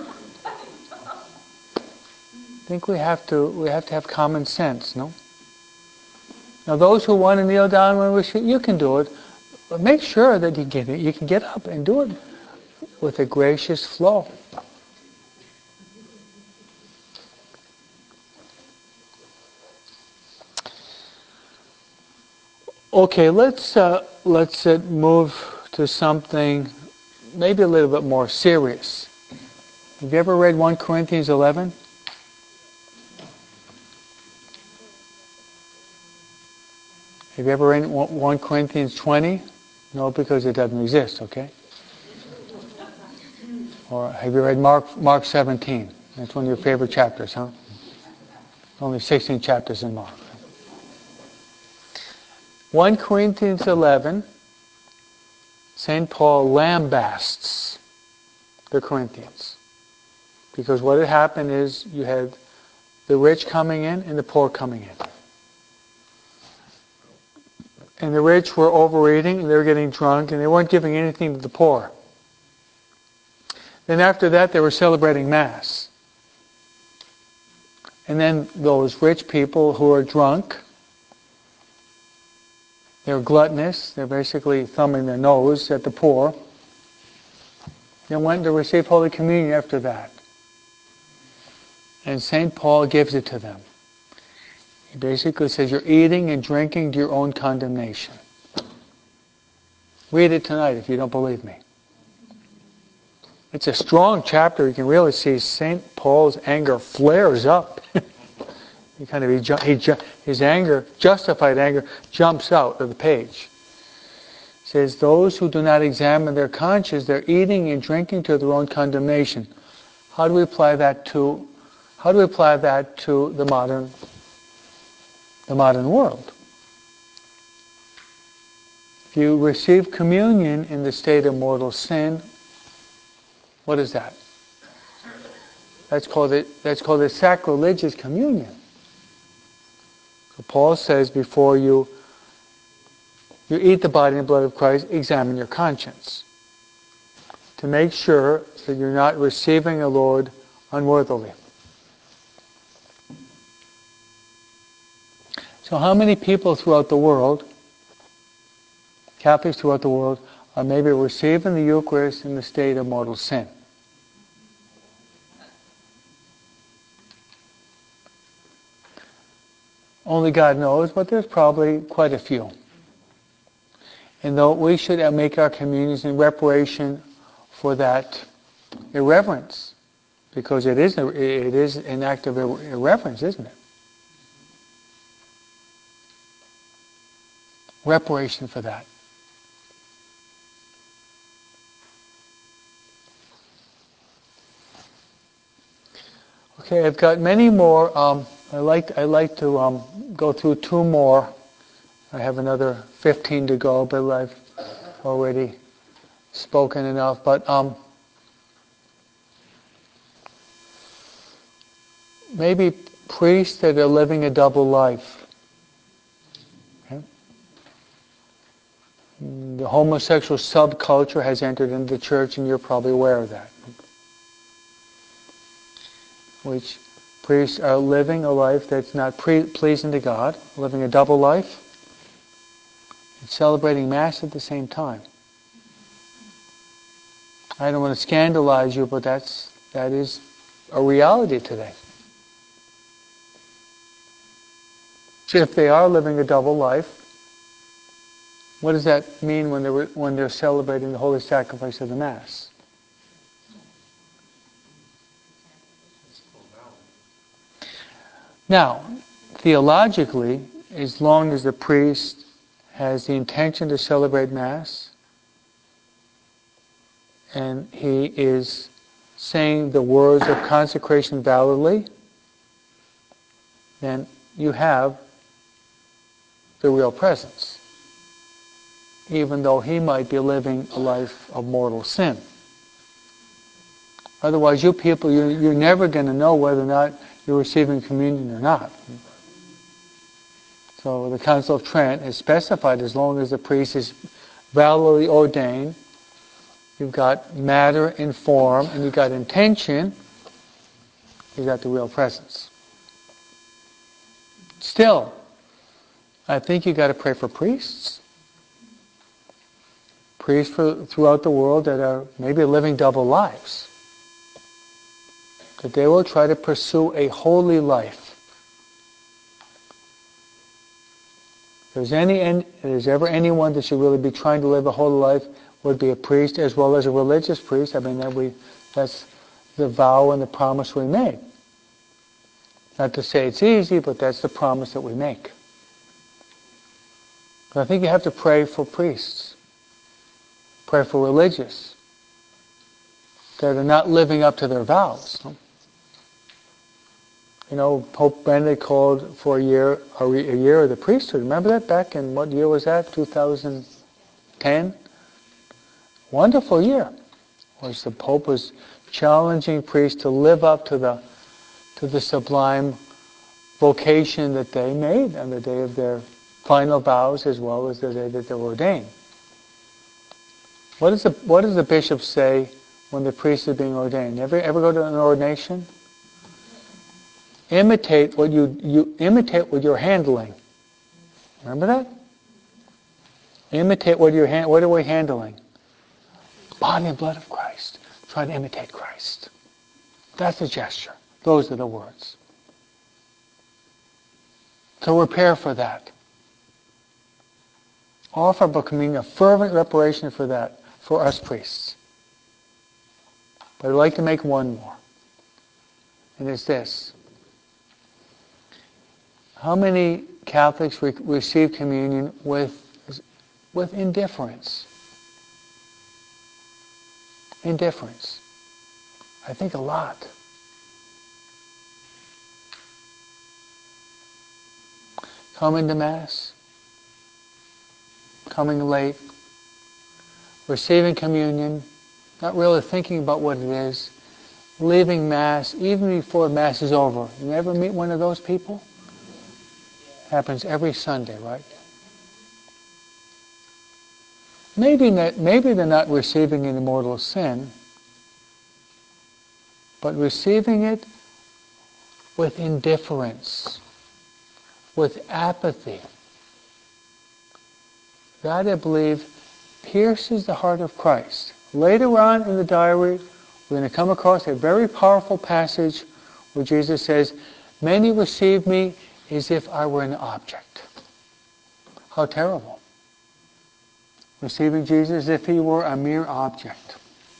I think we have to have common sense, no? Now those who want to kneel down when we should, you can do it, but make sure that you can get up and do it with a gracious flow. Okay, let's move to something maybe a little bit more serious. Have you ever read 1 Corinthians 11? Have you ever read 1 Corinthians 20? No, because it doesn't exist, okay? Or have you read Mark 17? That's one of your favorite chapters, huh? Only 16 chapters in Mark. 1 Corinthians 11, St. Paul lambasts the Corinthians. Because what had happened is you had the rich coming in and the poor coming in. And the rich were overeating and they were getting drunk and they weren't giving anything to the poor. Then after that they were celebrating Mass. And then those rich people who are drunk, they're gluttonous, they're basically thumbing their nose at the poor. They went to receive Holy Communion after that. And St. Paul gives it to them. He basically says, you're eating and drinking to your own condemnation. Read it tonight if you don't believe me. It's a strong chapter. You can really see St. Paul's anger flares up. His anger, justified anger, jumps out of the page. It says, those who do not examine their conscience, they're eating and drinking to their own condemnation. How do we apply that to the modern world? If you receive communion in the state of mortal sin, what is that? That's called a sacrilegious communion. So Paul says before you eat the body and blood of Christ, examine your conscience to make sure that you're not receiving the Lord unworthily. So how many people throughout the world, Catholics throughout the world, are maybe receiving the Eucharist in the state of mortal sin? Only God knows, but there's probably quite a few. And though we should make our communions in reparation for that irreverence, because it is an act of irreverence, isn't it? Reparation for that. Okay, I've got many more. I like to go through two more. I have another 15 to go, but I've already spoken enough. But maybe priests that are living a double life. Okay? The homosexual subculture has entered into the church, and you're probably aware of that. Which priests are living a life that's not pleasing to God, living a double life, and celebrating Mass at the same time. I don't want to scandalize you, but that is a reality today. So if they are living a double life, what does that mean when they're celebrating the holy sacrifice of the Mass? Now, theologically, as long as the priest has the intention to celebrate Mass, and he is saying the words of consecration validly, then you have the real presence, even though he might be living a life of mortal sin. Otherwise, you people, you're never going to know whether or not you're receiving communion or not. So the Council of Trent has specified as long as the priest is validly ordained you've got matter and form, and you've got intention, you've got the real presence. Still, I think you've got to pray for priests. Priests throughout the world that are maybe living double lives. That they will try to pursue a holy life. If there's ever anyone that should really be trying to live a holy life, would be a priest as well as a religious priest. I mean, that's the vow and the promise we make. Not to say it's easy, but that's the promise that we make. But I think you have to pray for priests. Pray for religious. That are not living up to their vows. You know, Pope Benedict called for a year of the priesthood. Remember that back in, what year was that? 2010? Wonderful year. Which the Pope was challenging priests to live up to the sublime vocation that they made on the day of their final vows as well as the day that they were ordained. What does the bishop say when the priest is being ordained? Ever go to an ordination? Imitate what you're handling. Remember that? Imitate what are we handling? Body and blood of Christ. Try to imitate Christ. That's the gesture. Those are the words. So prepare for that. Offer up a communion, a fervent reparation for that, for us priests. But I'd like to make one more. And it's this. How many Catholics receive communion with indifference? Indifference. I think a lot. Coming to Mass, coming late, receiving communion, not really thinking about what it is, leaving Mass even before Mass is over. You ever meet one of those people? Happens every Sunday, right? Maybe they're not receiving an immortal sin, but receiving it with indifference, with apathy. That, I believe, pierces the heart of Christ. Later on in the diary, we're going to come across a very powerful passage where Jesus says, "Many receive me as if I were an object." How terrible. Receiving Jesus as if he were a mere object.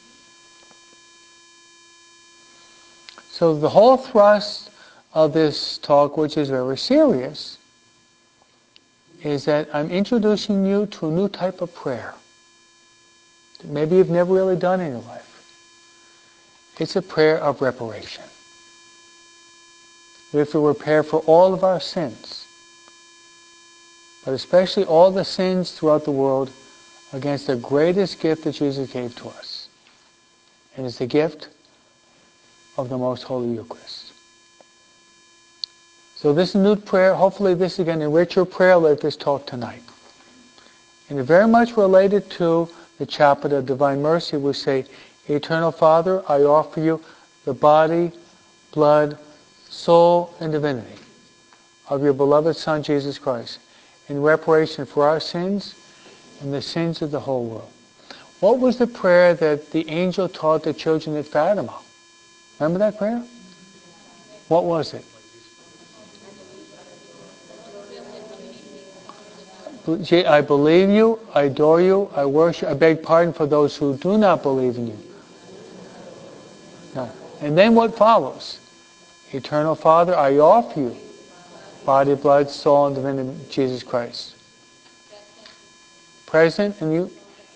So the whole thrust of this talk, which is very serious, is that I'm introducing you to a new type of prayer that maybe you've never really done in your life. It's a prayer of reparation. We have to repair for all of our sins, but especially all the sins throughout the world against the greatest gift that Jesus gave to us. And it's the gift of the Most Holy Eucharist. So this new prayer, hopefully this is going to enrich your prayer like this talk tonight. And it's very much related to the chaplet of Divine Mercy. We say, "Eternal Father, I offer you the body, blood, soul, and divinity of your beloved Son, Jesus Christ, in reparation for our sins and the sins of the whole world." What was the prayer that the angel taught the children at Fatima? Remember that prayer? What was it? I believe you, I adore you, I worship, I beg pardon for those who do not believe in you. No. And then what follows? Eternal Father, I offer you body, blood, soul, and divinity of Jesus Christ. Present in you.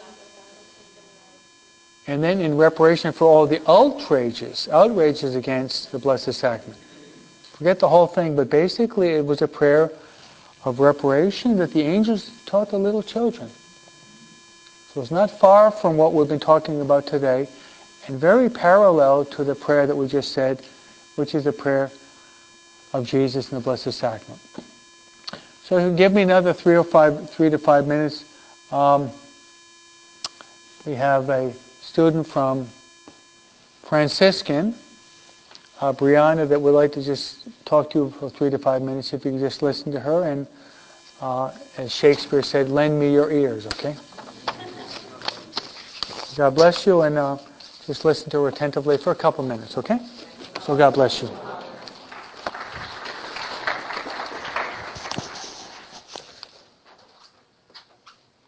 And then in reparation for all the outrages against the Blessed Sacrament. Forget the whole thing, but basically it was a prayer of reparation that the angels taught the little children. So it's not far from what we've been talking about today, and very parallel to the prayer that we just said, which is the prayer of Jesus in the Blessed Sacrament. So give me another 3 to 5 minutes. We have a student from Franciscan, Brianna, that would like to just talk to you for 3 to 5 minutes. If you can just listen to her, and as Shakespeare said, lend me your ears, okay? God bless you, and just listen to her attentively for a couple minutes, okay? So God bless you.